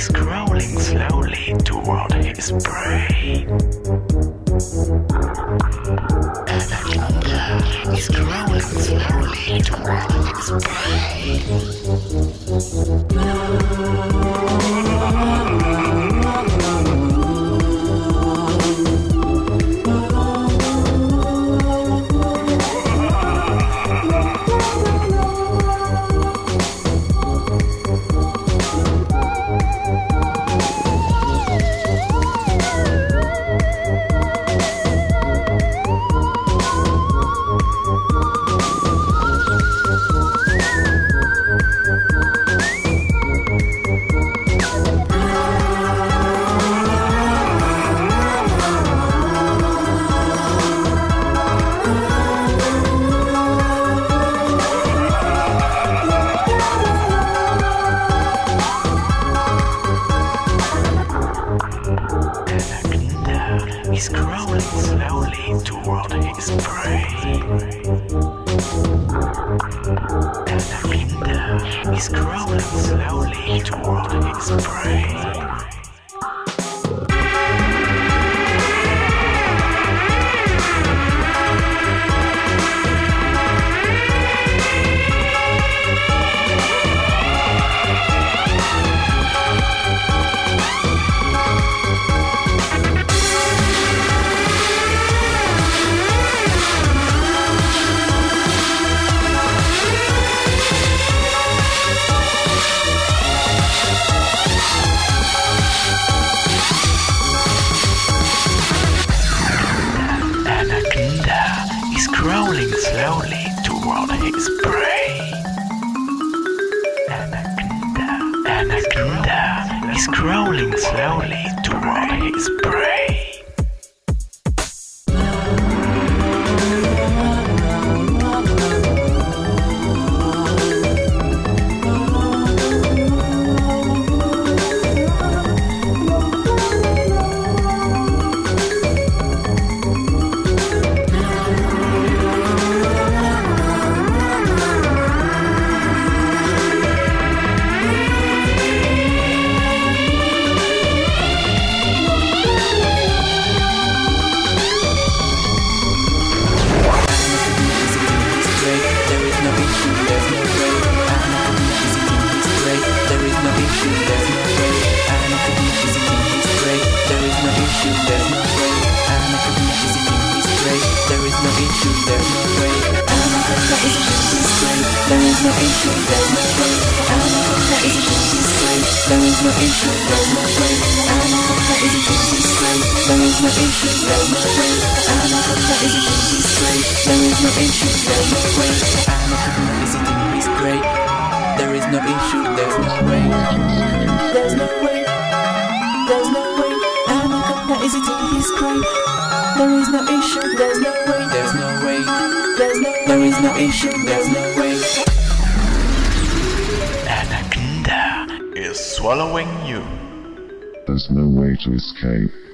is crawling slowly toward his prey. Anaconda is crawling slowly toward his prey. He's crawling slowly toward his prey. Anaconda is crawling slowly toward his prey. Crawling slowly toward his prey. Anaconda is crawling slowly toward his prey. There is no issue, there's no way. There's no way, there's no way. Anaconda is eating his prey. There is no issue, there's no way. There's no way, there's no way. There is no issue, there's no way. Anaconda is swallowing you. There's no way to escape.